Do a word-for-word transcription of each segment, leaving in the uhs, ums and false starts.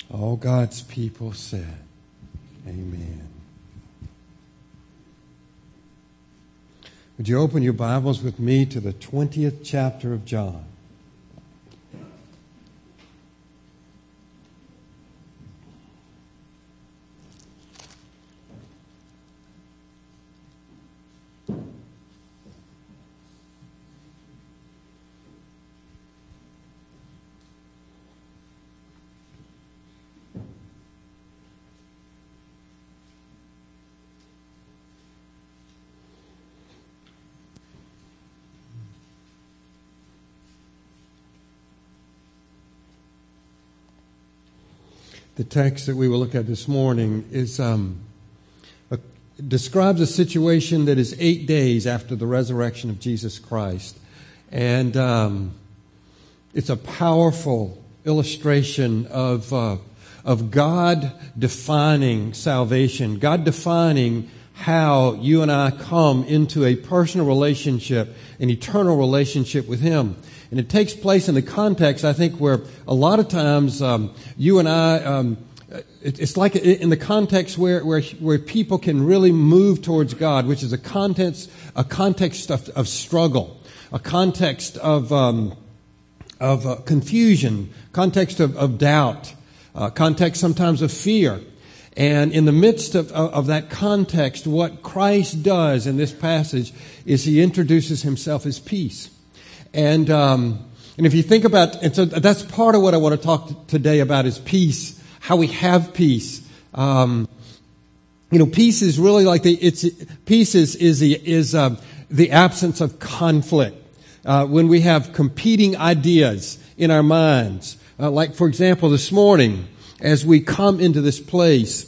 All God's people said, amen. Would you open your Bibles with me to the twentieth chapter of John? The text that we will look at this morning is um, a, describes a situation that is eight days after the resurrection of Jesus Christ. And um, it's a powerful illustration of, uh, of God defining salvation, God defining how you and I come into a personal relationship, an eternal relationship with Him. And it takes place in the context, I think, where a lot of times um, you and I, um, it, it's like in the context where, where where people can really move towards God, which is a context a context of, of struggle, a context of um, of uh, confusion, context of, of doubt, uh, context sometimes of fear. And in the midst of, of, of that context, what Christ does in this passage is He introduces Himself as peace. And um, and if you think about, and so that's part of what I want to talk to today about is peace, how we have peace. Um, you know, peace is really like the it's peace is is the is um, the absence of conflict. Uh, when we have competing ideas in our minds, uh, like for example, this morning as we come into this place,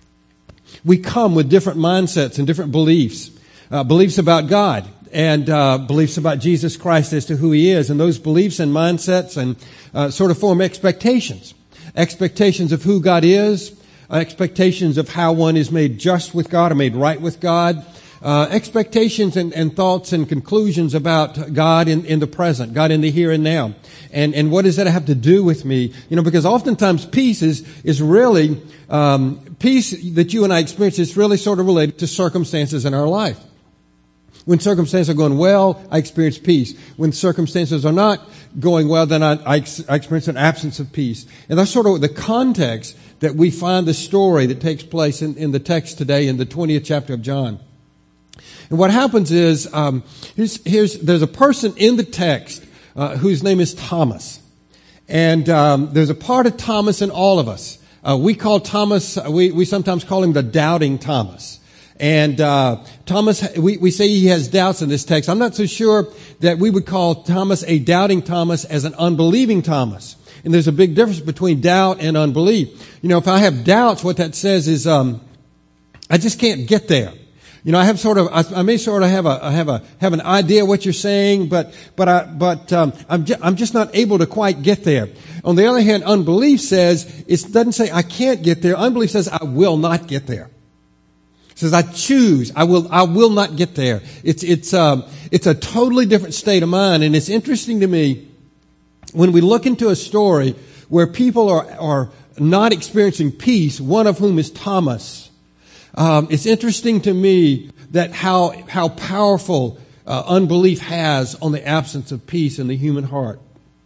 we come with different mindsets and different beliefs, uh, beliefs about God. And uh, beliefs about Jesus Christ as to who He is. And those beliefs and mindsets and uh, sort of form expectations. Expectations of who God is. Expectations of how one is made just with God or made right with God. Uh, expectations and, and thoughts and conclusions about God in, in the present. God in the here and now. And, and what does that have to do with me? You know, because oftentimes peace is, is really, um, peace that you and I experience is really sort of related to circumstances in our life. When circumstances are going well, I experience peace. When circumstances are not going well, then I, I, I experience an absence of peace. And that's sort of the context that we find the story that takes place in, in the text today in the twentieth chapter of John. And what happens is, um, here's, here's, there's a person in the text uh, whose name is Thomas. And um, there's a part of Thomas in all of us. Uh, we call Thomas, we, we sometimes call him the doubting Thomas. And uh Thomas, we, we say he has doubts in this text. I'm not so sure that we would call Thomas a doubting Thomas as an unbelieving Thomas. And there's a big difference between doubt and unbelief. You know, if I have doubts, what that says is um I just can't get there. You know, I have sort of, I, I may sort of have a, I have a, have an idea of what you're saying, but, but I, but, um, I'm, ju- I'm just not able to quite get there. On the other hand, unbelief says, it doesn't say I can't get there. Unbelief says I will not get there. It says I choose. I will. I will not get there. It's it's um it's a totally different state of mind, and it's interesting to me when we look into a story where people are are not experiencing peace. One of whom is Thomas. Um, it's interesting to me that how how powerful uh, unbelief has on the absence of peace in the human heart.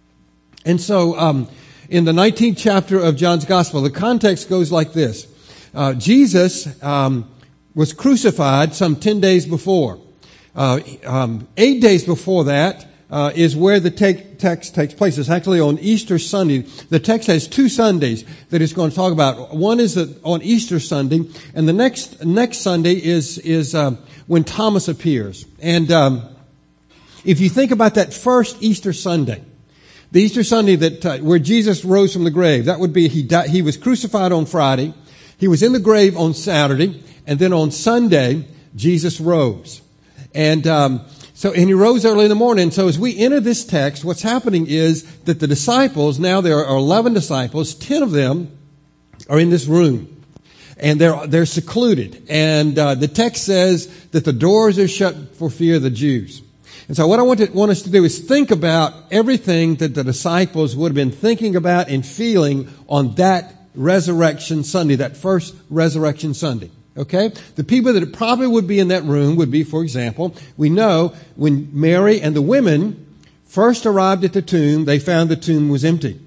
And so, um, in the nineteenth chapter of John's Gospel, the context goes like this: uh, Jesus. Um, was crucified some ten days before. Uh, um, eight days before that uh, is where the te- text takes place. It's actually on Easter Sunday. The text has two Sundays that it's going to talk about. One is the, on Easter Sunday, and the next next Sunday is is uh, when Thomas appears. And um, if you think about that first Easter Sunday, the Easter Sunday that uh, where Jesus rose from the grave, that would be he died, he was crucified on Friday, he was in the grave on Saturday. And then on Sunday, Jesus rose. And um, so, and he rose early in the morning. So as we enter this text, what's happening is that the disciples, now there are eleven disciples, ten of them are in this room. And they're they're secluded. And uh, the text says that the doors are shut for fear of the Jews. And so what I want, to, want us to do is think about everything that the disciples would have been thinking about and feeling on that Resurrection Sunday, that first Resurrection Sunday. Okay? The people that probably would be in that room would be, for example, we know when Mary and the women first arrived at the tomb, they found the tomb was empty.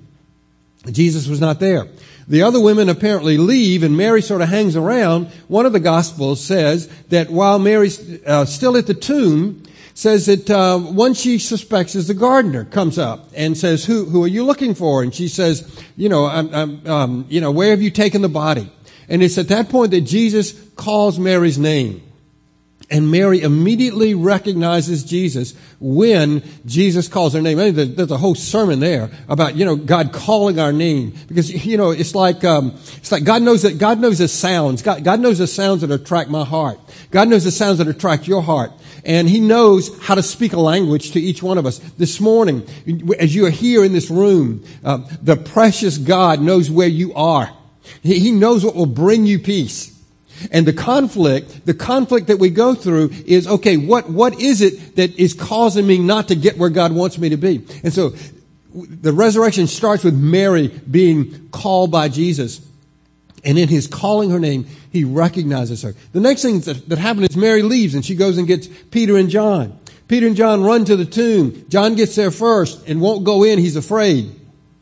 Jesus was not there. The other women apparently leave, and Mary sort of hangs around. One of the Gospels says that while Mary's uh, still at the tomb, says that uh, one she suspects is the gardener comes up and says, "Who who are you looking for?" And she says, "You know, I'm, I'm, um, you know, where have you taken the body?" And it's at that point that Jesus calls Mary's name. And Mary immediately recognizes Jesus when Jesus calls her name. I mean, there's a whole sermon there about, you know, God calling our name. Because, you know, it's like, um, it's like God knows that, God knows the sounds. God, God knows the sounds that attract my heart. God knows the sounds that attract your heart. And He knows how to speak a language to each one of us. This morning, as you are here in this room, uh, the precious God knows where you are. He, he knows what will bring you peace. And the conflict, the conflict that we go through is, okay, what, what is it that is causing me not to get where God wants me to be? And so the resurrection starts with Mary being called by Jesus. And in His calling her name, He recognizes her. The next thing that, that happened is Mary leaves and she goes and gets Peter and John. Peter and John run to the tomb. John gets there first and won't go in. He's afraid.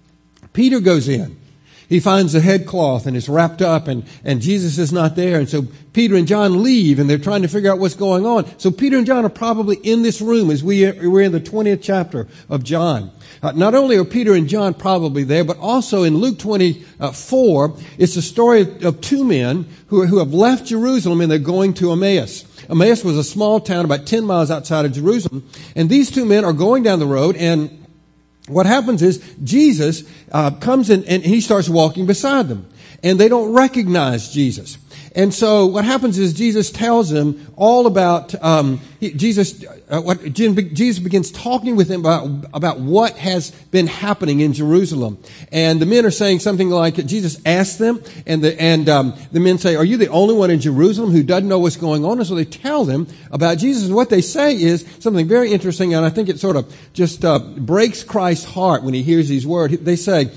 Peter goes in. He finds the headcloth and it's wrapped up and, and Jesus is not there. And so Peter and John leave and they're trying to figure out what's going on. So Peter and John are probably in this room as we are, we're in the twentieth chapter of John. Uh, not only are Peter and John probably there, but also in Luke twenty-four, it's the story of, of two men who, are, who have left Jerusalem and they're going to Emmaus. Emmaus was a small town about ten miles outside of Jerusalem. And these two men are going down the road, and what happens is Jesus uh, comes in and he starts walking beside them. And they don't recognize Jesus. And so what happens is Jesus tells them all about, um, he, Jesus, uh, what, Jesus begins talking with them about, about what has been happening in Jerusalem. And the men are saying something like, Jesus asked them, and the, and, um, the men say, "Are you the only one in Jerusalem who doesn't know what's going on?" And so they tell them about Jesus. And what they say is something very interesting, and I think it sort of just, uh, breaks Christ's heart when He hears these words. They say,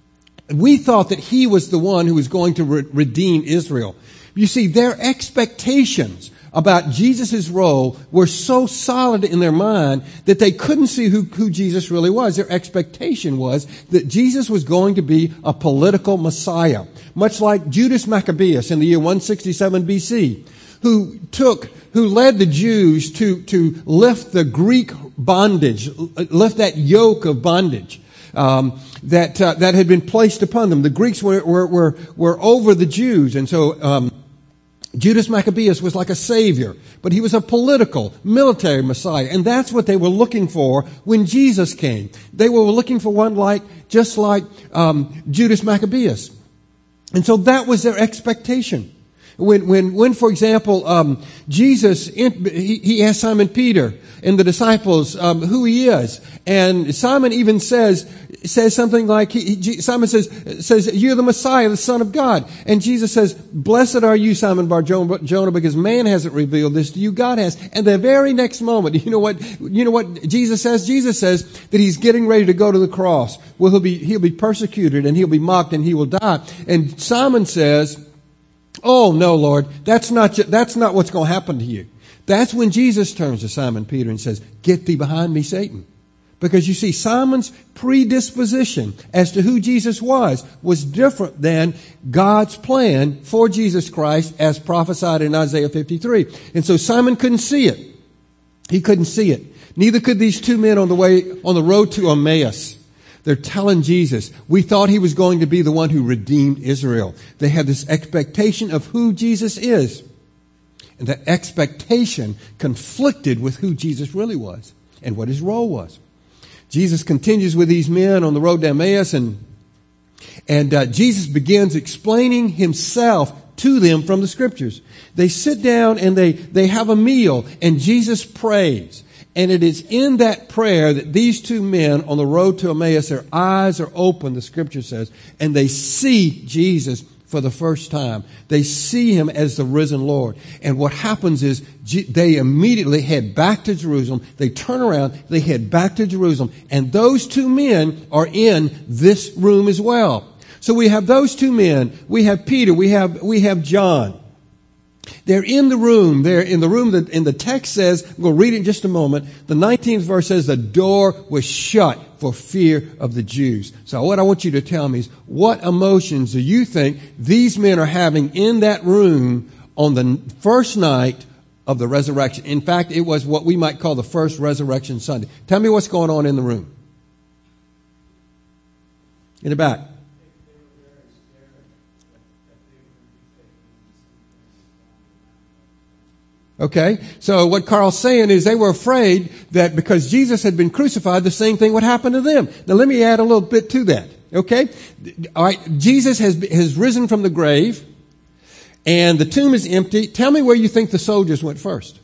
"We thought that He was the one who was going to re- redeem Israel." You see, their expectations about Jesus' role were so solid in their mind that they couldn't see who, who Jesus really was. Their expectation was that Jesus was going to be a political Messiah, much like Judas Maccabeus in the year one sixty-seven B C, who took, who led the Jews to, to lift the Greek bondage, lift that yoke of bondage. Um, that uh, that had been placed upon them. The Greeks were were were, were over the Jews, and so um, Judas Maccabeus was like a savior, but he was a political, military Messiah, and that's what they were looking for when Jesus came. They were looking for one like, just like um, Judas Maccabeus, and so that was their expectation. When, when, when, for example, um, Jesus, he, he asked Simon Peter and the disciples um, who He is, and Simon even says says something like, he, he, Simon says, says, "You're the Messiah, the Son of God." And Jesus says, "Blessed are you, Simon Bar-Jonah, because man hasn't revealed this to you, God has." And the very next moment, you know what, you know what Jesus says? Jesus says that He's getting ready to go to the cross. Well, he'll be, he'll be persecuted and he'll be mocked and he will die. And Simon says, "Oh, no, Lord, that's not, that's not what's going to happen to you." That's when Jesus turns to Simon Peter and says, "Get thee behind me, Satan." Because you see, Simon's predisposition as to who Jesus was was different than God's plan for Jesus Christ as prophesied in Isaiah fifty-three. And so Simon couldn't see it. He couldn't see it. Neither could these two men on the way, on the road to Emmaus. They're telling Jesus, we thought He was going to be the one who redeemed Israel. They had this expectation of who Jesus is. And that expectation conflicted with who Jesus really was and what His role was. Jesus continues with these men on the road to Emmaus, and, and uh, Jesus begins explaining Himself to them from the Scriptures. They sit down and they, they have a meal, and Jesus prays. And it is in that prayer that these two men on the road to Emmaus, their eyes are open, the Scripture says, and they see Jesus for the first time. They see Him as the risen Lord. And what happens is they immediately head back to Jerusalem. They turn around, they head back to Jerusalem. And those two men are in this room as well. So we have those two men. We have Peter. We have, we have John. They're in the room. They're in the room that in the text says, we'll read it in just a moment. The nineteenth verse says the door was shut for fear of the Jews. So what I want you to tell me is, what emotions do you think these men are having in that room on the first night of the resurrection? In fact, it was what we might call the first resurrection Sunday. Tell me what's going on in the room. In the back. Okay, so what Carl's saying is they were afraid that because Jesus had been crucified, the same thing would happen to them. Now let me add a little bit to that. Okay, all right. Jesus has has risen from the grave, and the tomb is empty. Tell me where you think the soldiers went first.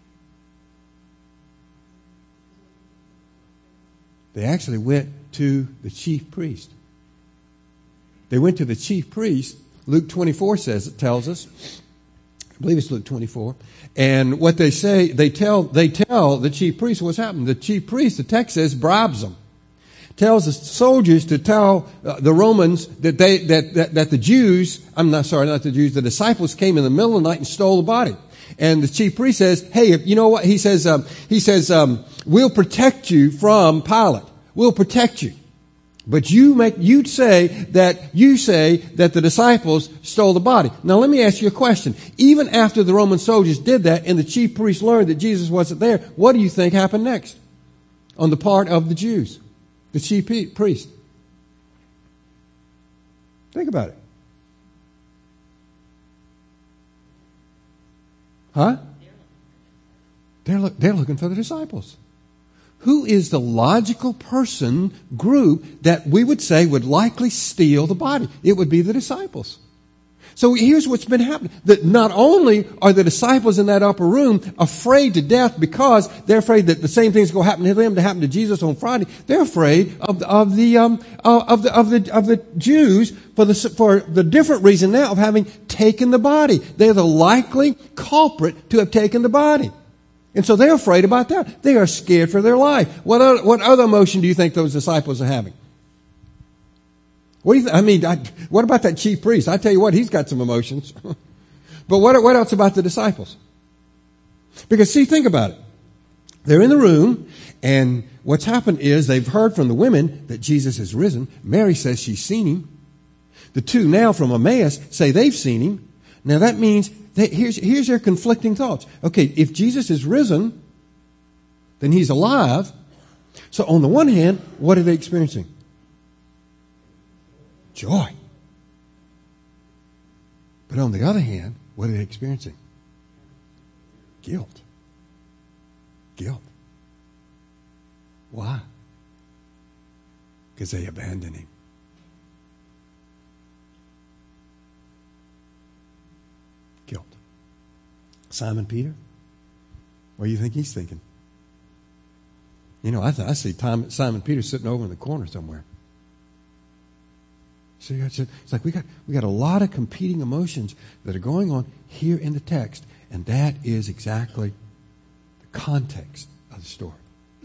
They actually went to the chief priest. They went to the chief priest. Luke twenty-four says it tells us. I believe it's Luke twenty-four. And what they say, they tell they tell the chief priest what's happened. The chief priest, the text says, bribes them. Tells the soldiers to tell uh, the Romans that they that, that that the Jews, I'm not sorry, not the Jews, the disciples came in the middle of the night and stole the body. And the chief priest says, hey, if, you know what? He says, um, he says, um, we'll protect you from Pilate. We'll protect you. But you make, you'd say that, you say that the disciples stole the body. Now let me ask you a question. Even after the Roman soldiers did that and the chief priest learned that Jesus wasn't there, what do you think happened next on the part of the Jews? The chief priest. Think about it. Huh? They're, look, they're looking for the disciples. Who is the logical person group that we would say would likely steal the body? It would be the disciples. So here's what's been happening. That not only are the disciples in that upper room afraid to death because they're afraid that the same thing's going to happen to them to happen to Jesus on Friday. They're afraid of the, of the um of the of the of the Jews for the for the different reason now of having taken the body. They're the likely culprit to have taken the body. And so they're afraid about that. They are scared for their life. What other, what other emotion do you think those disciples are having? What do you th- I mean, I, what about that chief priest? I tell you what, he's got some emotions. But what, what else about the disciples? Because see, think about it. They're in the room, and what's happened is they've heard from the women that Jesus has risen. Mary says she's seen him. The two now from Emmaus say they've seen him. Now that means They, here's, here's their conflicting thoughts. Okay, if Jesus is risen, then he's alive. So on the one hand, what are they experiencing? Joy. But on the other hand, what are they experiencing? Guilt. Guilt. Why? Because they abandoned him. Guilt. Simon Peter, what do you think he's thinking? You know, I, th- I see Tom, Simon Peter sitting over in the corner somewhere. See, it's like we got we got a lot of competing emotions that are going on here in the text, and that is exactly the context of the story.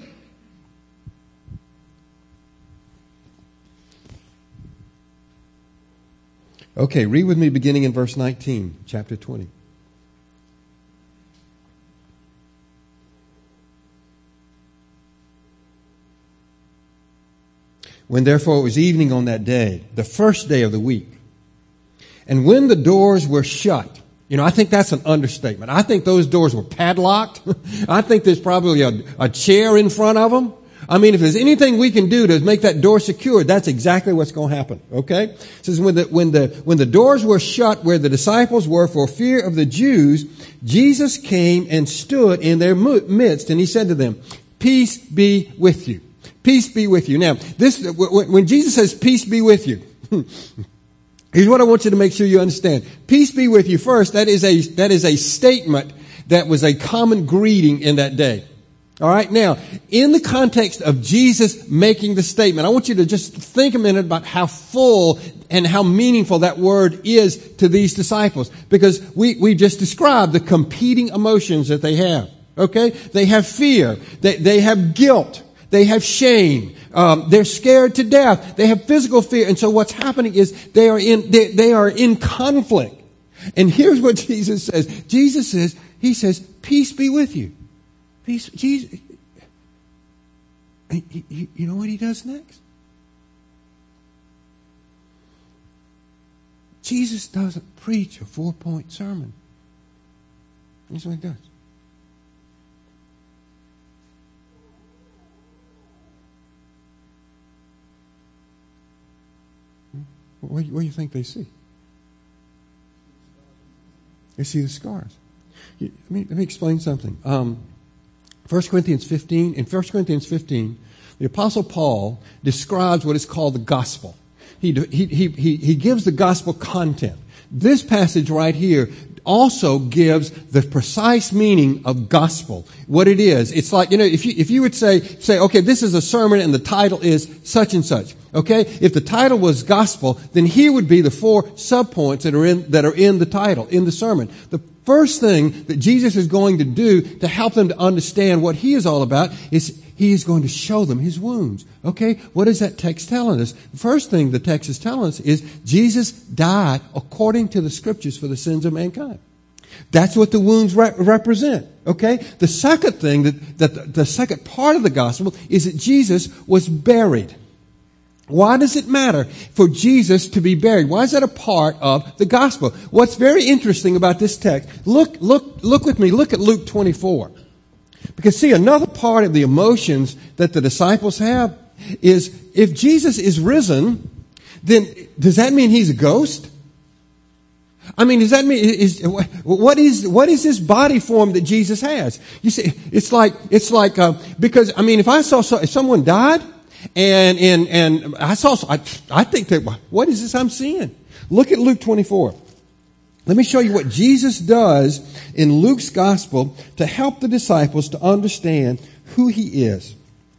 Okay, read with me beginning in verse nineteen, chapter twenty. When therefore it was evening on that day, the first day of the week, and when the doors were shut, you know, I think that's an understatement. I think those doors were padlocked. I think there's probably a, a chair in front of them. I mean, if there's anything we can do to make that door secure, that's exactly what's going to happen. Okay? It says when the, when the, when the doors were shut where the disciples were for fear of the Jews, Jesus came and stood in their midst, and he said to them, "Peace be with you." Peace be with you. Now, this, when Jesus says peace be with you, here's what I want you to make sure you understand. Peace be with you. First, that is a, that is a statement that was a common greeting in that day. All right. Now, in the context of Jesus making the statement, I want you to just think a minute about how full and how meaningful that word is to these disciples, because we, we just described the competing emotions that they have. Okay. They have fear. They, they have guilt. They have shame. Um, they're scared to death. They have physical fear. And so what's happening is they are in, they, they are in conflict. And here's what Jesus says. Jesus says, he says, peace be with you. Peace, Jesus. And you, you know what he does next? Jesus doesn't preach a four-point sermon. That's what he does. What, what do you think they see? They see the scars. Let me, let me explain something. Um, First Corinthians fifteen, in First Corinthians fifteen, the Apostle Paul describes what is called the gospel. He, he, he, he, he gives the gospel content. This passage right here also gives the precise meaning of gospel, what it is. It's like, you know, if you, if you would say, say, okay, this is a sermon and the title is such and such. Okay? If the title was gospel, then here would be the four subpoints that are in, that are in the title, in the sermon. The first thing that Jesus is going to do to help them to understand what he is all about is he is going to show them his wounds. Okay? What is that text telling us? The first thing the text is telling us is Jesus died according to the scriptures for the sins of mankind. That's what the wounds re- represent. Okay? The second thing, that, that the, the second part of the gospel is that Jesus was buried. Why does it matter for Jesus to be buried? Why is that a part of the gospel? What's very interesting about this text, look, look, look with me, look at Luke twenty-four. Because see, another part of the emotions that the disciples have is if Jesus is risen, then does that mean he's a ghost? I mean, does that mean, is, what is, what is this body form that Jesus has? You see, it's like, it's like, uh, because, I mean, if I saw, so, if someone died, and, and, and I saw, I, I think that, what is this I'm seeing? Look at Luke twenty-four. Let me show you what Jesus does in Luke's gospel to help the disciples to understand who he is.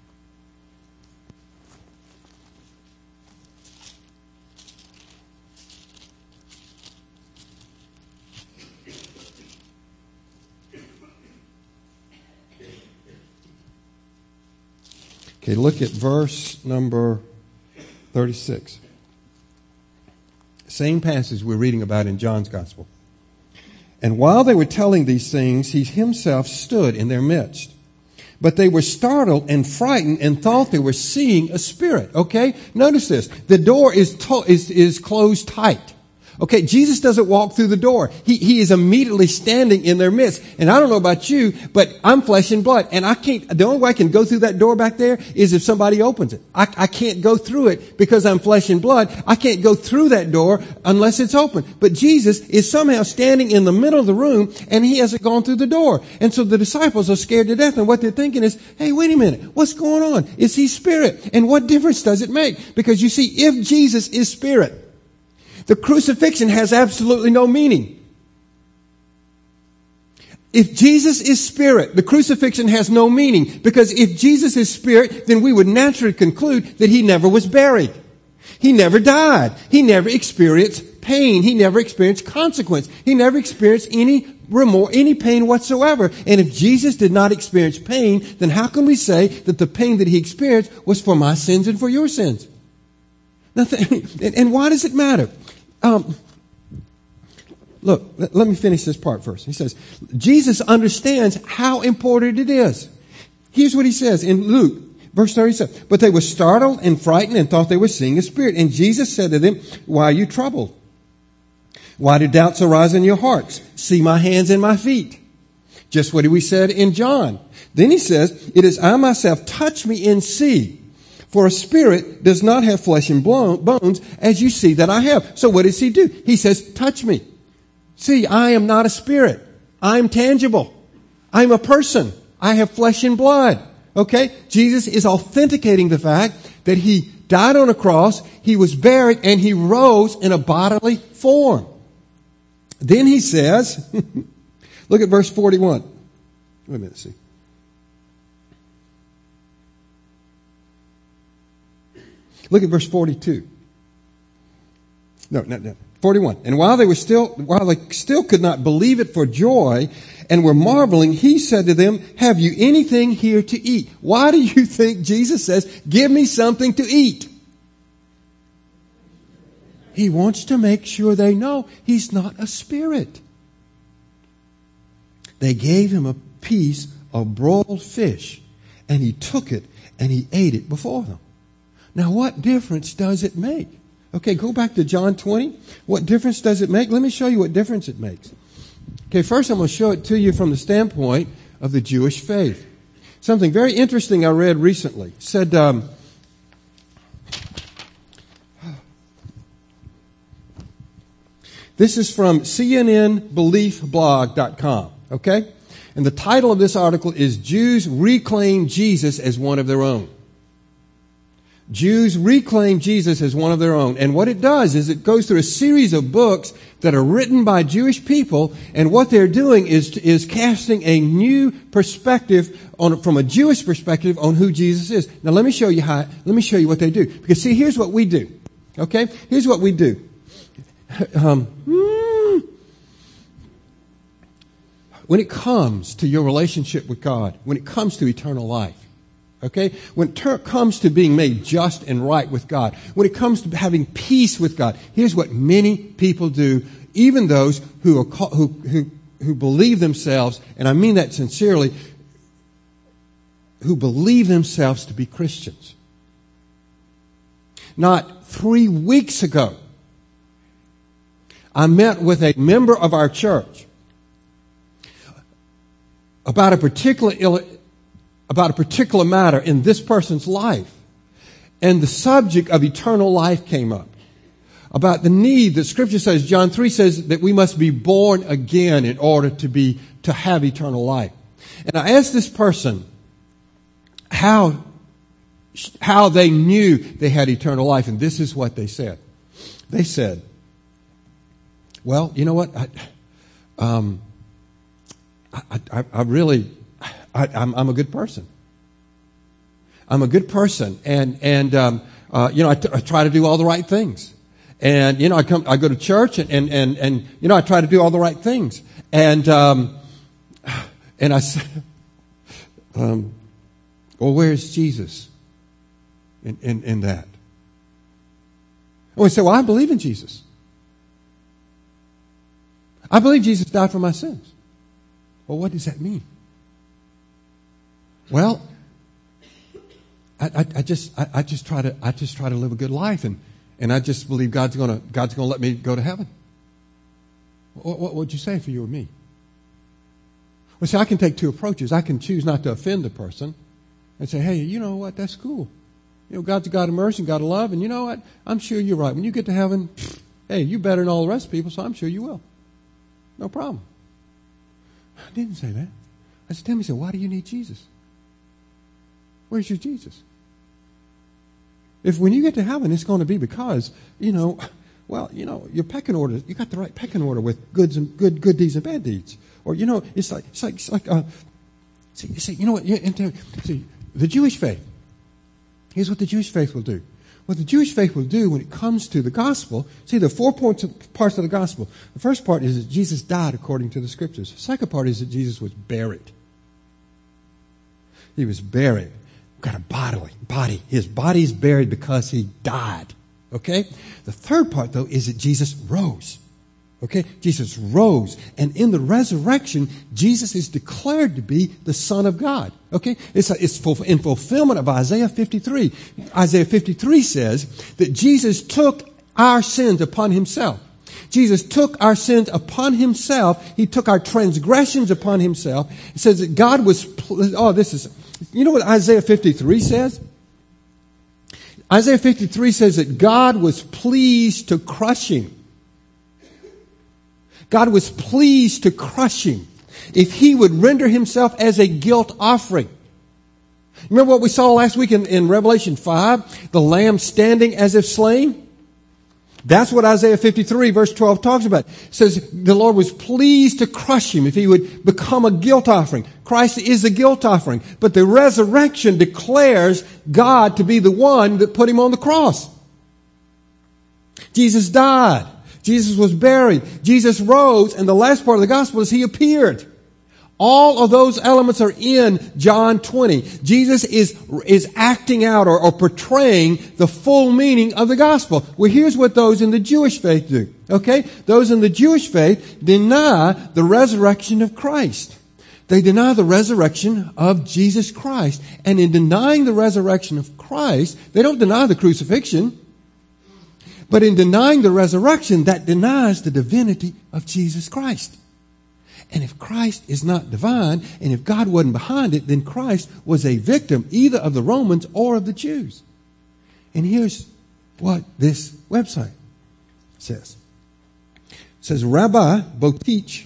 Okay, look at verse number thirty-six. Same passage we're reading about in John's Gospel. And while they were telling these things, he himself stood in their midst. But they were startled and frightened and thought they were seeing a spirit. Okay? Notice this. The door is to- is, is closed tight. Okay, Jesus doesn't walk through the door. He, he is immediately standing in their midst. And I don't know about you, but I'm flesh and blood. And I can't, the only way I can go through that door back there is if somebody opens it. I, I can't go through it because I'm flesh and blood. I can't go through that door unless it's open. But Jesus is somehow standing in the middle of the room and he hasn't gone through the door. And so the disciples are scared to death. And what they're thinking is, hey, wait a minute. What's going on? Is he spirit? And what difference does it make? Because you see, if Jesus is spirit, the crucifixion has absolutely no meaning. If Jesus is spirit, the crucifixion has no meaning. Because if Jesus is spirit, then we would naturally conclude that he never was buried. He never died. He never experienced pain. He never experienced consequence. He never experienced any remorse, any pain whatsoever. And if Jesus did not experience pain, then how can we say that the pain that he experienced was for my sins and for your sins? Nothing. And why does it matter? Um, look, let, let me finish this part first. He says, Jesus understands how important it is. Here's what he says in Luke, verse thirty-seven. But they were startled and frightened and thought they were seeing a spirit. And Jesus said to them, why are you troubled? Why do doubts arise in your hearts? See my hands and my feet. Just what we said in John. Then he says, it is I myself, touch me and see. For a spirit does not have flesh and bones, as you see that I have. So what does he do? He says, touch me. See, I am not a spirit. I am tangible. I am a person. I have flesh and blood. Okay? Jesus is authenticating the fact that he died on a cross, he was buried, and he rose in a bodily form. Then he says, look at verse forty-one. Wait a minute, see. Look at verse forty-two. No, no, no. forty-one. And while they were still, while they still could not believe it for joy and were marveling, he said to them, have you anything here to eat? Why do you think Jesus says, give me something to eat? He wants to make sure they know he's not a spirit. They gave him a piece of broiled fish, and he took it and he ate it before them. Now, what difference does it make? Okay, go back to John twenty. What difference does it make? Let me show you what difference it makes. Okay, first I'm going to show it to you from the standpoint of the Jewish faith. Something very interesting I read recently. It said, um, this is from C N N belief blog dot com, okay? And the title of this article is Jews Reclaim Jesus as One of Their Own. Jews reclaim Jesus as one of their own. And what it does is it goes through a series of books that are written by Jewish people, and what they're doing is, is casting a new perspective on, from a Jewish perspective on who Jesus is. Now let me show you how, let me show you what they do. Because see, here's what we do. Okay? Here's what we do. Um, when it comes to your relationship with God, when it comes to eternal life, okay? When it ter- comes to being made just and right with God, when it comes to having peace with God, here's what many people do, even those who are call- who, who who believe themselves, and I mean that sincerely, who believe themselves to be Christians. Not three weeks ago, I met with a member of our church about a particular Ill- about a particular matter in this person's life. And the subject of eternal life came up. About the need that Scripture says, John three says that we must be born again in order to be, to have eternal life. And I asked this person how, how they knew they had eternal life. And this is what they said. They said, well, you know what? I, um, I, I, I really, I, I'm, I'm a good person. I'm a good person, and and um, uh, you know, I, t- I try to do all the right things, and you know, I come, I go to church, and and and, and you know, I try to do all the right things, and um, and I said, um, well, where's Jesus in in, in that? And we say, well, I believe in Jesus. I believe Jesus died for my sins. Well, what does that mean? Well, I, I, I just I, I just try to I just try to live a good life, and, and I just believe God's gonna God's gonna let me go to heaven. What, what would you say for you or me? Well, see, I can take two approaches. I can choose not to offend the person and say, hey, you know what? That's cool. You know, God's a God of mercy and God of love, and you know what? I'm sure you're right. When you get to heaven, hey, you're better than all the rest of people, so I'm sure you will. No problem. I didn't say that. I said, Timmy said, why do you need Jesus? Where's your Jesus? If when you get to heaven, it's going to be because, you know, well, you know, your pecking order, you got the right pecking order with goods and good good deeds and bad deeds. Or, you know, it's like, it's like, it's like, uh, see, see, you know what, into, see, the Jewish faith, here's what the Jewish faith will do. What the Jewish faith will do when it comes to the gospel, see, there are four points of, parts of the gospel. The first part is that Jesus died according to the Scriptures. The second part is that Jesus was buried. He was buried. Got a bodily body. His body is buried because he died. Okay? The third part, though, is that Jesus rose. Okay? Jesus rose. And in the resurrection, Jesus is declared to be the Son of God. Okay? It's, a, it's in fulfillment of Isaiah fifty-three. Isaiah fifty-three says that Jesus took our sins upon himself. Jesus took our sins upon himself. He took our transgressions upon himself. It says that God was, oh, this is, you know what Isaiah fifty-three says? Isaiah fifty-three says that God was pleased to crush him. God was pleased to crush him if he would render himself as a guilt offering. Remember what we saw last week in, in Revelation five? The lamb standing as if slain? That's what Isaiah fifty-three verse twelve talks about. It says the Lord was pleased to crush him if he would become a guilt offering. Christ is a guilt offering. But the resurrection declares God to be the one that put him on the cross. Jesus died. Jesus was buried. Jesus rose. And the last part of the gospel is he appeared. All of those elements are in John twenty. Jesus is, is acting out or, or portraying the full meaning of the gospel. Well, here's what those in the Jewish faith do. Okay? Those in the Jewish faith deny the resurrection of Christ. They deny the resurrection of Jesus Christ. And in denying the resurrection of Christ, they don't deny the crucifixion. But in denying the resurrection, that denies the divinity of Jesus Christ. And if Christ is not divine, and if God wasn't behind it, then Christ was a victim either of the Romans or of the Jews. And here's what this website says. It says, Rabbi Botich,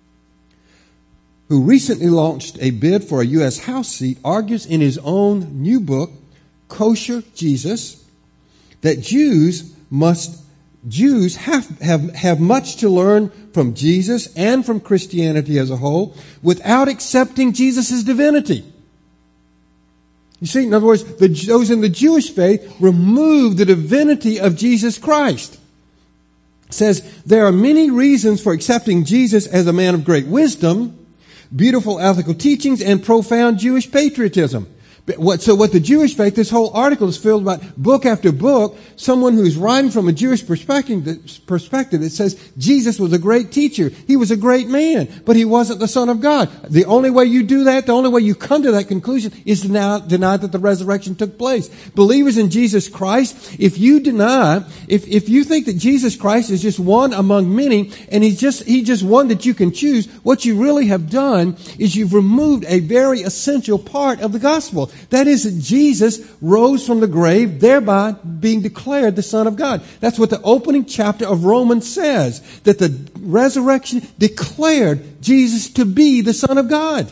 who recently launched a bid for a U S House seat, argues in his own new book, Kosher Jesus, that Jews must Jews have, have, have much to learn from Jesus and from Christianity as a whole without accepting Jesus' divinity. You see, in other words, the, those in the Jewish faith remove the divinity of Jesus Christ. It says, there are many reasons for accepting Jesus as a man of great wisdom, beautiful ethical teachings, and profound Jewish patriotism. But what, so what the Jewish faith, this whole article is filled about book after book, someone who's writing from a Jewish perspective, perspective that says Jesus was a great teacher. He was a great man, but he wasn't the Son of God. The only way you do that, the only way you come to that conclusion is to now deny that the resurrection took place. Believers in Jesus Christ, if you deny, if, if you think that Jesus Christ is just one among many, and he's just, he's just one that you can choose, what you really have done is you've removed a very essential part of the gospel. That is that Jesus rose from the grave, thereby being declared the Son of God. That's what the opening chapter of Romans says, that the resurrection declared Jesus to be the Son of God.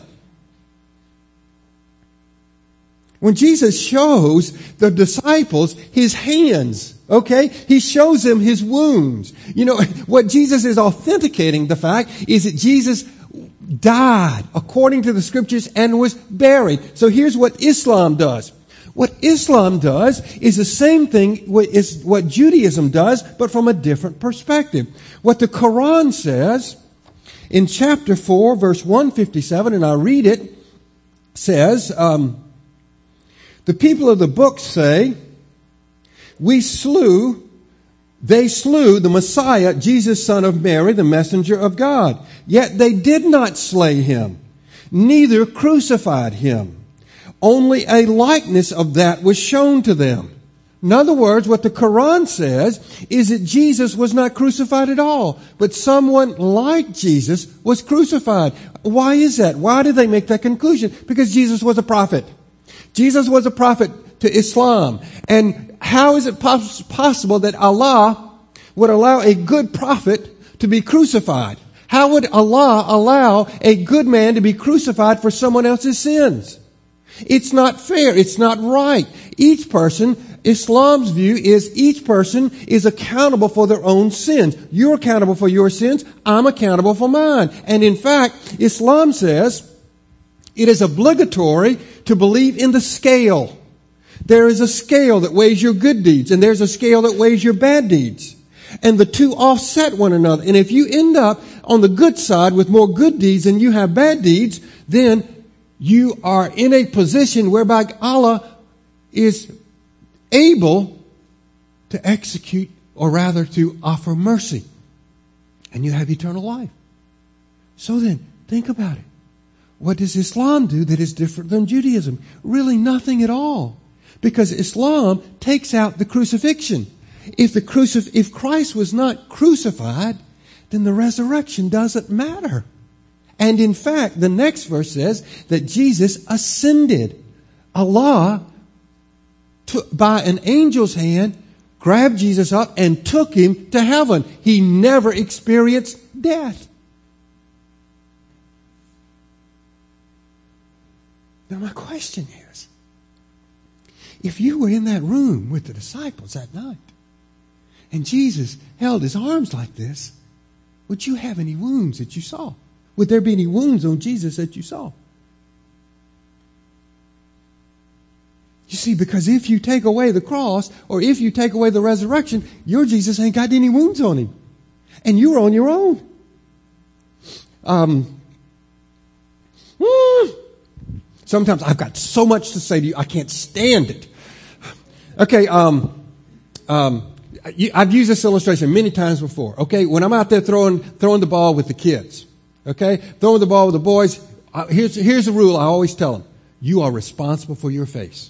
When Jesus shows the disciples his hands, okay, he shows them his wounds. You know, what Jesus is authenticating the fact is that Jesus died according to the scriptures and was buried. So here's what Islam does. What Islam does is the same thing is what Judaism does, but from a different perspective. What the Quran says in chapter four, verse one fifty-seven, and I'll read it, says, um, the people of the book say, we slew They slew the Messiah, Jesus, son of Mary, the messenger of God. Yet they did not slay him, neither crucified him. Only a likeness of that was shown to them. In other words, what the Quran says is that Jesus was not crucified at all, but someone like Jesus was crucified. Why is that? Why did they make that conclusion? Because Jesus was a prophet. Jesus was a prophet to Islam. And how is it pos- possible that Allah would allow a good prophet to be crucified? How would Allah allow a good man to be crucified for someone else's sins? It's not fair. It's not right. Each person, Islam's view is each person is accountable for their own sins. You're accountable for your sins. I'm accountable for mine. And in fact, Islam says it is obligatory to believe in the scale. There is a scale that weighs your good deeds, and there's a scale that weighs your bad deeds. And the two offset one another. And if you end up on the good side with more good deeds than you have bad deeds, then you are in a position whereby Allah is able to execute, or rather to offer mercy. And you have eternal life. So then, think about it. What does Islam do that is different than Judaism? Really nothing at all. Because Islam takes out the crucifixion. If the crucif- if Christ was not crucified, then the resurrection doesn't matter. And in fact, the next verse says that Jesus ascended. Allah, took, by an angel's hand, grabbed Jesus up and took him to heaven. He never experienced death. Now my question is, if you were in that room with the disciples that night, and Jesus held his arms like this, would you have any wounds that you saw? Would there be any wounds on Jesus that you saw? You You see, because if you take away the cross, or if you take away the resurrection, your Jesus ain't got any wounds on him. And you're on your own. Um, mm, sometimes I've got so much to say to you, I can't stand it. Okay, um, um, I've used this illustration many times before. Okay, when I'm out there throwing throwing the ball with the kids, okay, throwing the ball with the boys, uh, here's here's the rule I always tell them: you are responsible for your face.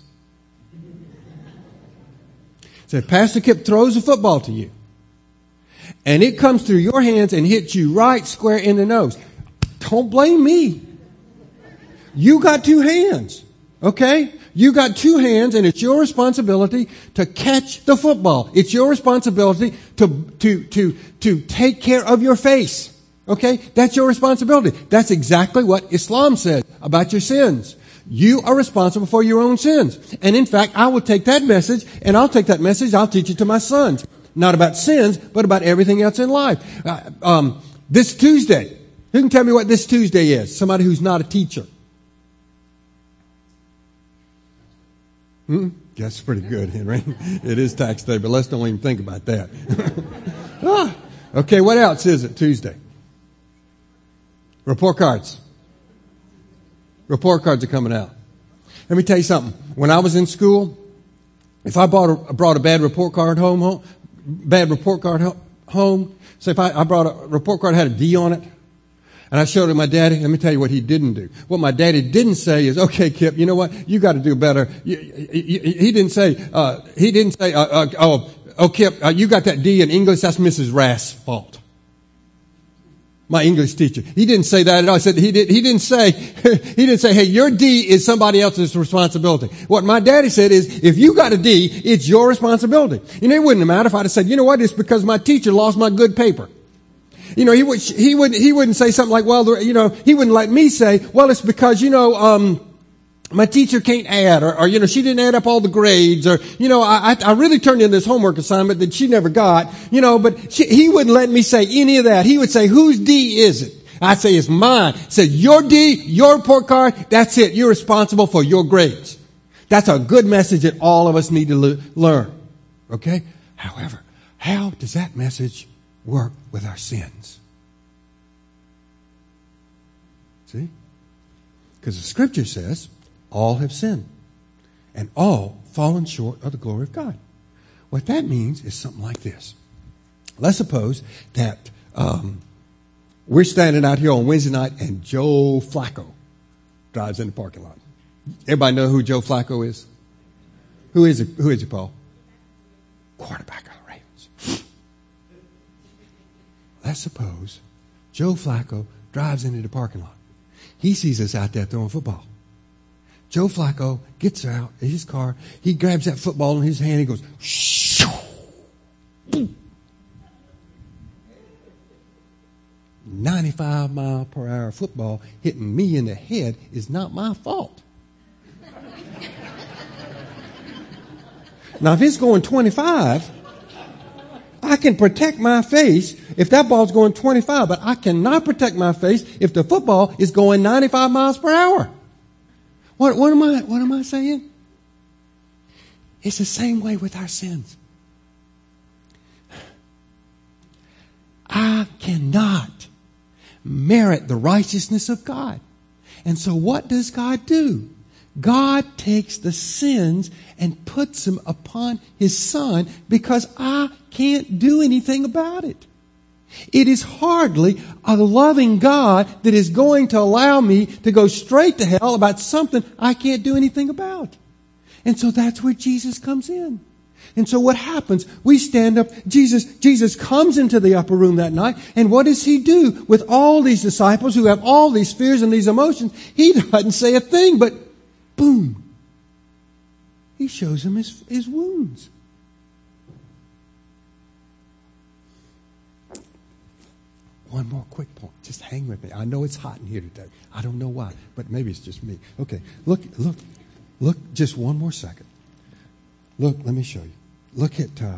So if Pastor Kip throws a football to you, and it comes through your hands and hits you right square in the nose, don't blame me. You got two hands, okay? You got two hands, and it's your responsibility to catch the football. It's your responsibility to to to to take care of your face, okay? That's your responsibility. That's exactly what Islam says about your sins. You are responsible for your own sins. And in fact, I will take that message, and I'll take that message, I'll teach it to my sons. Not about sins, but about everything else in life. Uh, um, this Tuesday, who can tell me what this Tuesday is? Somebody who's not a teacher. Hmm? That's pretty good, Henry. It is tax day, but let's don't even think about that. ah, okay, what else is it Tuesday? Report cards. Report cards are coming out. Let me tell you something. When I was in school, if I brought a, brought a bad report card home, home bad report card home, so if I, I brought a report card that had a D on it, and I showed it to my daddy, let me tell you what he didn't do. What my daddy didn't say is, okay, Kip, you know what? You got to do better. You, you, he didn't say, uh, he didn't say, uh, uh, oh, oh, Kip, uh, you got that D in English. That's Missus Rath's fault. My English teacher. He didn't say that at all. I said he did. He didn't say. He didn't say, "Hey, your D is somebody else's responsibility." What my daddy said is, if you got a D, it's your responsibility. You know, it wouldn't have mattered if I'd have said, "You know what? It's because my teacher lost my good paper." You know, he would. He would. He wouldn't say something like, "Well, you know," he wouldn't let me say, "Well, it's because you know." um My teacher can't add, or, or, you know, she didn't add up all the grades, or, you know, I, I really turned in this homework assignment that she never got, you know, but she, he wouldn't let me say any of that. He would say, whose D is it? I'd say, it's mine. He said, your D, your report card, that's it. You're responsible for your grades. That's a good message that all of us need to le- learn. Okay? However, how does that message work with our sins? See? Because the scripture says, all have sinned, and all fallen short of the glory of God. What that means is something like this. Let's suppose that um, we're standing out here on Wednesday night, and Joe Flacco drives in the parking lot. Everybody know who Joe Flacco is? Who is it? Who is he, Paul? Quarterback of the Ravens. Let's suppose Joe Flacco drives into the parking lot. He sees us out there throwing football. Joe Flacco gets out of his car. He grabs that football in his hand. He goes, shoo, ninety-five mile per hour football hitting me in the head is not my fault. Now, if it's going twenty-five, I can protect my face if that ball's going twenty-five, but I cannot protect my face if the football is going ninety-five miles per hour. What, what am I, what am I saying? It's the same way with our sins. I cannot merit the righteousness of God. And so what does God do? God takes the sins and puts them upon his son because I can't do anything about it. It is hardly a loving God that is going to allow me to go straight to hell about something I can't do anything about. And so that's where Jesus comes in. And so what happens? We stand up. Jesus, Jesus comes into the upper room that night. And what does he do with all these disciples who have all these fears and these emotions? He doesn't say a thing, but boom. He shows them his, his wounds. One more quick point. Just hang with me. I know it's hot in here today. I don't know why, but maybe it's just me. Okay, look, look, look. Just one more second. Look, let me show you. Look at uh,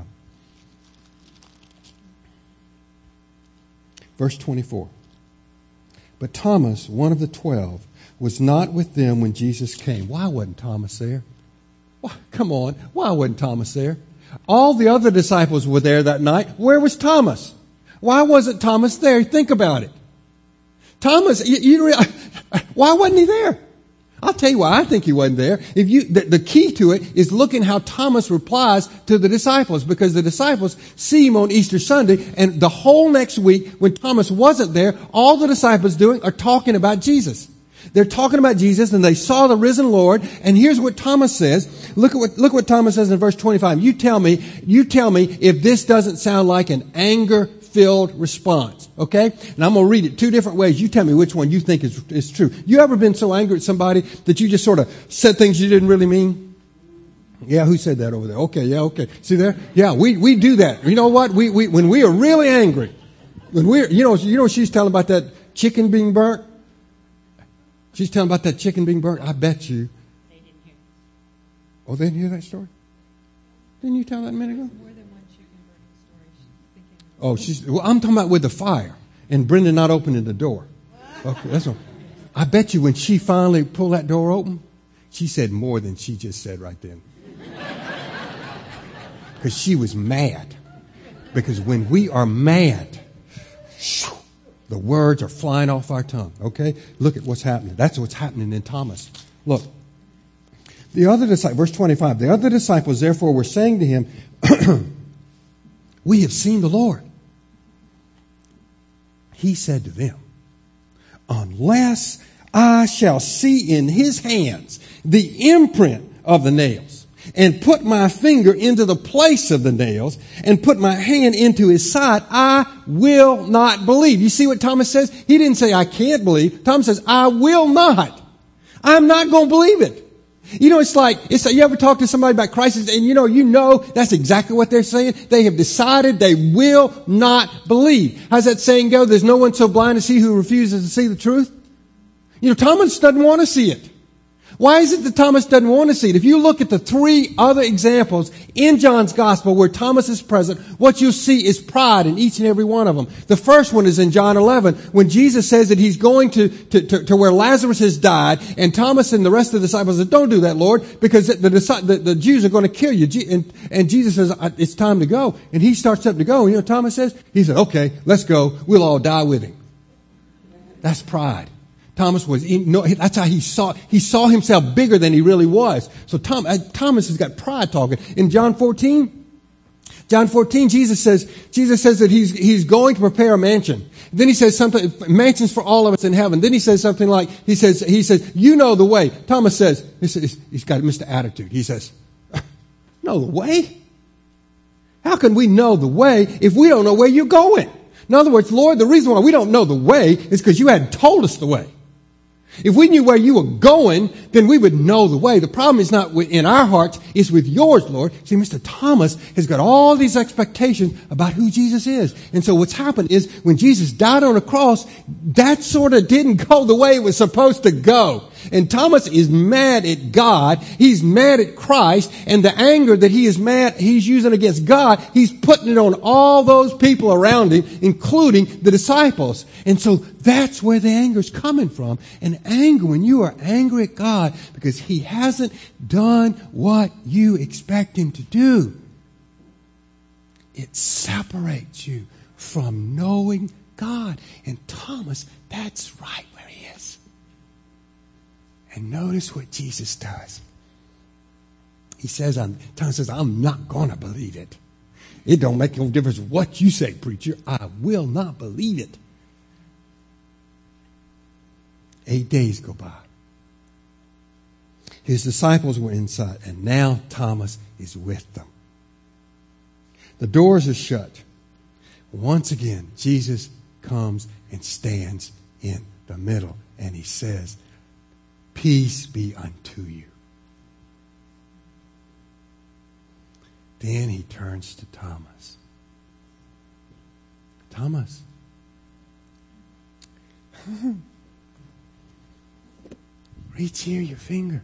verse twenty-four. But Thomas, one of the twelve, was not with them when Jesus came. Why wasn't Thomas there? Why, come on. Why wasn't Thomas there? All the other disciples were there that night. Where was Thomas? Why wasn't Thomas there? Think about it. Thomas, you, you realize, why wasn't he there? I'll tell you why I think he wasn't there. If you, the, the key to it is looking how Thomas replies to the disciples, because the disciples see him on Easter Sunday, and the whole next week when Thomas wasn't there, all the disciples doing are talking about Jesus. They're talking about Jesus, and they saw the risen Lord. And here's what Thomas says. Look at what, look what Thomas says in verse twenty-five. You tell me, you tell me if this doesn't sound like an anger-filled response. Okay? And I'm going to read it two different ways. You tell me which one you think is, is true. You ever been so angry at somebody that you just sort of said things you didn't really mean? Yeah, who said that over there? Okay, yeah, okay. See there? Yeah, we, we do that. You know what? We, we, when we are really angry, when we're, you know, you know, she's telling about that chicken being burnt. She's telling about that chicken being burnt. I bet you. They didn't hear. Oh, they didn't hear that story? Didn't you tell that a minute ago? More than one chicken burning story. She's thinking. Oh, she's. Well, I'm talking about with the fire and Brenda not opening the door. Okay, that's all. I bet you when she finally pulled that door open, she said more than she just said right then. Because she was mad. Because when we are mad, shoo, the words are flying off our tongue, okay? Look at what's happening. That's what's happening in Thomas. Look. The other disciples, verse twenty-five, the other disciples therefore were saying to him, we have seen the Lord. He said to them, unless I shall see in his hands the imprint of the nails, and put my finger into the place of the nails, and put my hand into his side, I will not believe. You see what Thomas says? He didn't say, I can't believe. Thomas says, I will not. I'm not going to believe it. You know, it's like, it's like, you ever talk to somebody about Christ, and you know, you know, that's exactly what they're saying. They have decided they will not believe. How's that saying go? There's no one so blind as he who refuses to see the truth. You know, Thomas doesn't want to see it. Why is it that Thomas doesn't want to see it? If you look at the three other examples in John's gospel where Thomas is present, what you'll see is pride in each and every one of them. The first one is in John eleven, when Jesus says that he's going to, to, to, to where Lazarus has died, and Thomas and the rest of the disciples said, don't do that, Lord, because the, the, the, the Jews are going to kill you. And, and Jesus says, it's time to go. And he starts up to go. And you know what Thomas says? He said, okay, let's go. We'll all die with him. That's pride. Thomas was, in, no, that's how he saw, he saw himself bigger than he really was. So Tom, uh, Thomas has got pride talking. In John fourteen, John fourteen, Jesus says, Jesus says that he's, he's going to prepare a mansion. Then he says something, mansions for all of us in heaven. Then he says something like, he says, he says, you know the way. Thomas says, he says he's got Mister Attitude. He says, know the way? How can we know the way if we don't know where you're going? In other words, Lord, the reason why we don't know the way is because you hadn't told us the way. If we knew where you were going, then we would know the way. The problem is not in our hearts, it's with yours, Lord. See, Mister Thomas has got all these expectations about who Jesus is. And so what's happened is when Jesus died on a cross, that sort of didn't go the way it was supposed to go. And Thomas is mad at God. He's mad at Christ. And the anger that he is mad, he's using against God, he's putting it on all those people around him, including the disciples. And so that's where the anger is coming from. And anger, when you are angry at God because he hasn't done what you expect him to do, it separates you from knowing God. And Thomas, that's right where he is. And notice what Jesus does. He says, I'm, Thomas says, I'm not going to believe it. It don't make no difference what you say, preacher. I will not believe it. Eight days go by. His disciples were inside, and now Thomas is with them. The doors are shut. Once again, Jesus comes and stands in the middle, and he says, peace be unto you. Then he turns to Thomas. Thomas. Reach here your finger.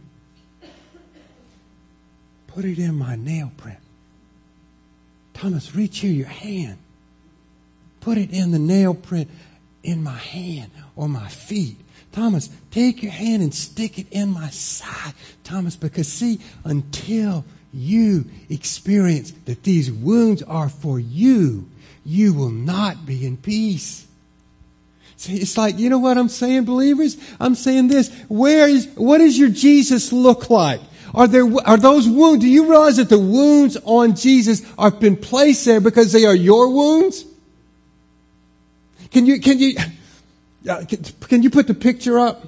Put it in my nail print. Thomas, reach here your hand. Put it in the nail print in my hand or my feet. Thomas, take your hand and stick it in my side. Thomas, because see, until you experience that these wounds are for you, you will not be in peace. See, it's like, you know what I'm saying, believers? I'm saying this. Where is, what does your Jesus look like? Are there, are those wounds, do you realize that the wounds on Jesus are been placed there because they are your wounds? Can you, can you, can, can you put the picture up?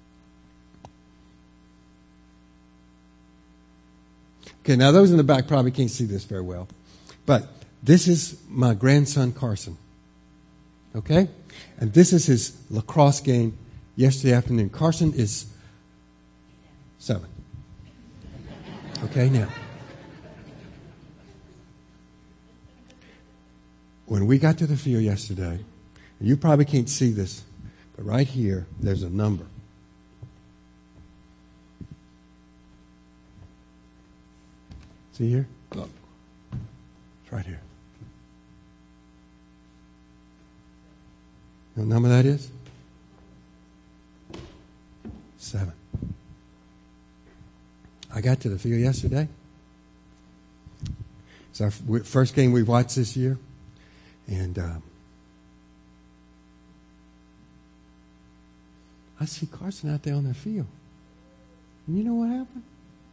Okay, now those in the back probably can't see this very well. But this is my grandson Carson. Okay? And this is his lacrosse game yesterday afternoon. Carson is seven. Okay, now. When we got to the field yesterday, and you probably can't see this, but right here, there's a number. See here? Look. It's right here. You know what number that is? Seven. I got to the field yesterday. It's our first game we've watched this year. And um, I see Carson out there on the field. And you know what happened?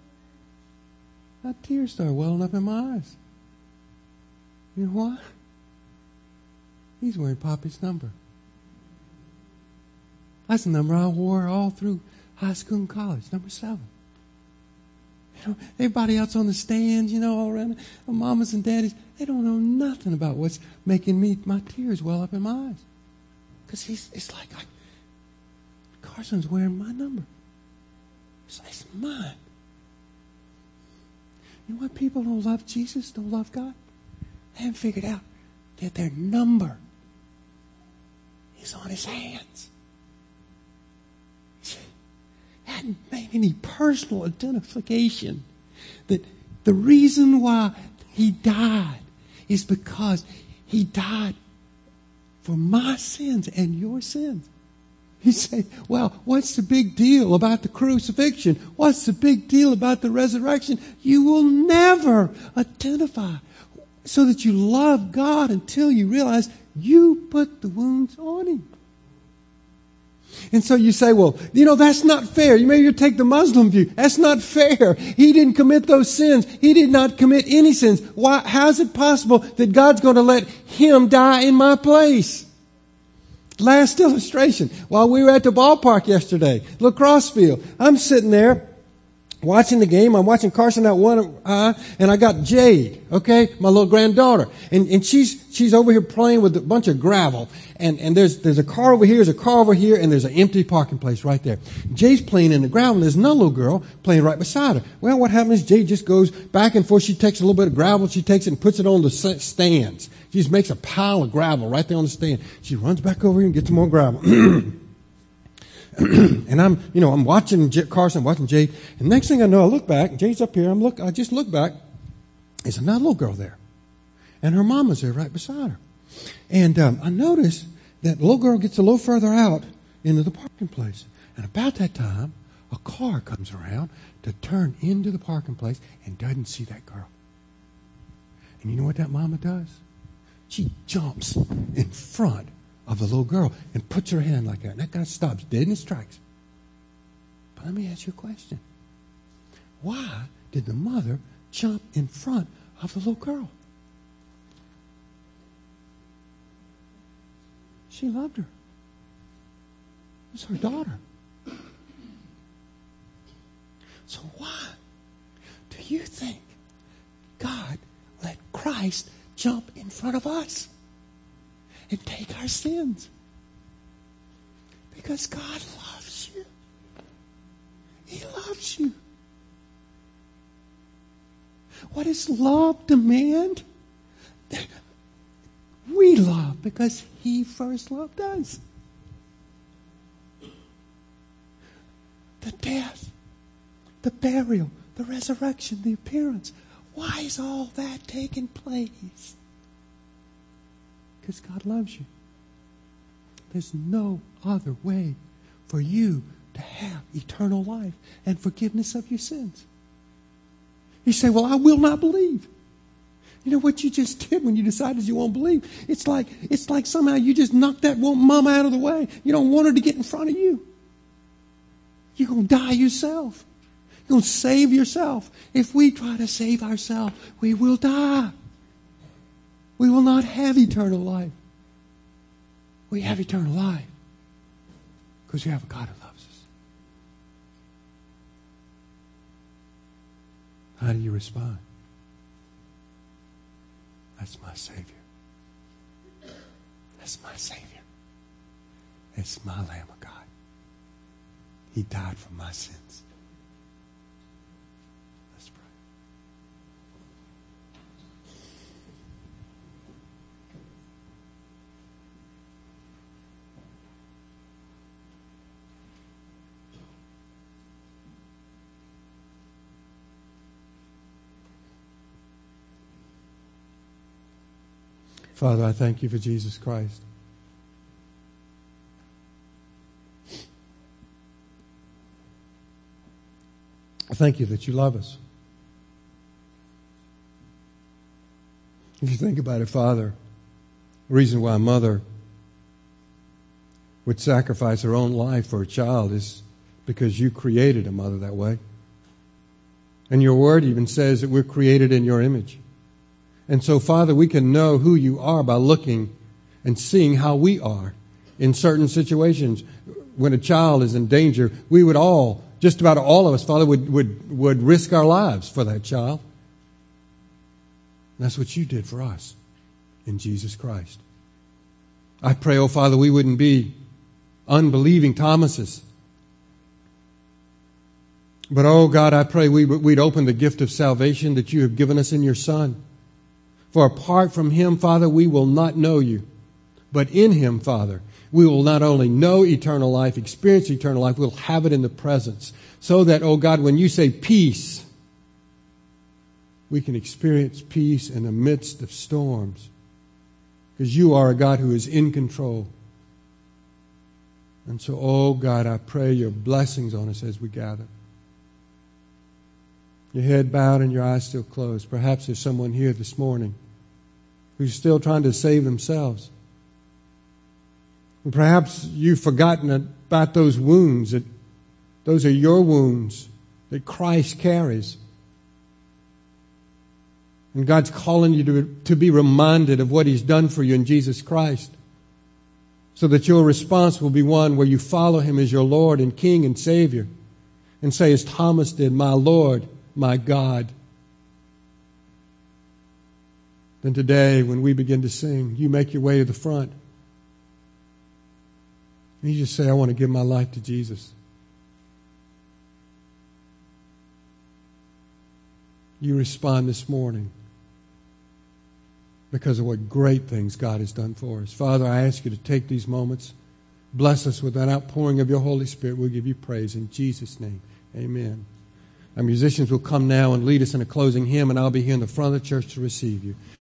That tears started welling up in my eyes. You know what? He's wearing Poppy's number. That's the number I wore all through high school and college, number seven. You know, everybody else on the stands, you know, all around, the mamas and daddies, they don't know nothing about what's making me, my tears well up in my eyes. Because he's, it's like, I, Carson's wearing my number. It's, it's mine. You know what? People don't love Jesus, don't love God. They haven't figured out that their number is on his hands. Hadn't made any personal identification that the reason why he died is because he died for my sins and your sins. You say, well, what's the big deal about the crucifixion? What's the big deal about the resurrection? You will never identify so that you love God until you realize you put the wounds on him. And so you say, well, you know, that's not fair. You maybe you take the Muslim view. That's not fair. He didn't commit those sins. He did not commit any sins. Why? How is it possible that God's going to let him die in my place? Last illustration. While we were at the ballpark yesterday, lacrosse field, I'm sitting there watching the game. I'm watching Carson out one eye, and I got Jade, okay, my little granddaughter. And, and she's, she's over here playing with a bunch of gravel. And, and there's, there's a car over here, there's a car over here, and there's an empty parking place right there. Jade's playing in the gravel, and there's another little girl playing right beside her. Well, what happens is Jade just goes back and forth. She takes a little bit of gravel, she takes it and puts it on the stands. She just makes a pile of gravel right there on the stand. She runs back over here and gets some more gravel. And I'm, you know, I'm watching J- Carson, watching Jade. And next thing I know, I look back. Jade's up here. I'm look. I just look back. There's another little girl there, and her mama's there right beside her. And um, I notice that the little girl gets a little further out into the parking place. And about that time, a car comes around to turn into the parking place and doesn't see that girl. And you know what that mama does? She jumps in front of the little girl and puts her hand like that. And that guy stops dead in his tracks. But let me ask you a question. Why did the mother jump in front of the little girl? She loved her. It was her daughter. So why do you think God let Christ jump in front of us and take our sins? Because God loves you. He loves you. What does love demand? We love because He first loved us. The death, the burial, the resurrection, the appearance. Why is all that taking place? Because God loves you. There's no other way for you to have eternal life and forgiveness of your sins. You say, well, I will not believe. You know what you just did when you decided you won't believe? It's like, it's like somehow you just knocked that mama out of the way. You don't want her to get in front of you. You're going to die yourself. You're going to save yourself. If we try to save ourselves, we will die. We will not have eternal life. We have eternal life because we have a God who loves us. How do you respond? That's my Savior. That's my Savior. It's my Lamb of God. He died for my sins. Let's pray. Father, I thank you for Jesus Christ. I thank you that you love us. If you think about it, Father, the reason why a mother would sacrifice her own life for a child is because you created a mother that way. And your word even says that we're created in your image. And so, Father, we can know who you are by looking and seeing how we are in certain situations. When a child is in danger, we would all, just about all of us, Father, would, would, would risk our lives for that child. And that's what you did for us in Jesus Christ. I pray, oh Father, we wouldn't be unbelieving Thomases. But, oh God, I pray we, we'd open the gift of salvation that you have given us in your Son. For apart from him, Father, we will not know you. But in him, Father, we will not only know eternal life, experience eternal life, we'll have it in the presence. So that, oh God, when you say peace, we can experience peace in the midst of storms. Because you are a God who is in control. And so, oh God, I pray your blessings on us as we gather. Your head bowed and your eyes still closed. Perhaps there's someone here this morning who's still trying to save themselves. And perhaps you've forgotten about those wounds. That those are your wounds that Christ carries. And God's calling you to, to be reminded of what he's done for you in Jesus Christ. So that your response will be one where you follow him as your Lord and King and Savior. And say as Thomas did, my Lord, my God. Then today, when we begin to sing, you make your way to the front. And you just say, I want to give my life to Jesus. You respond this morning because of what great things God has done for us. Father, I ask you to take these moments. Bless us with that outpouring of your Holy Spirit. We'll give you praise in Jesus' name. Amen. Our musicians will come now and lead us in a closing hymn, and I'll be here in the front of the church to receive you.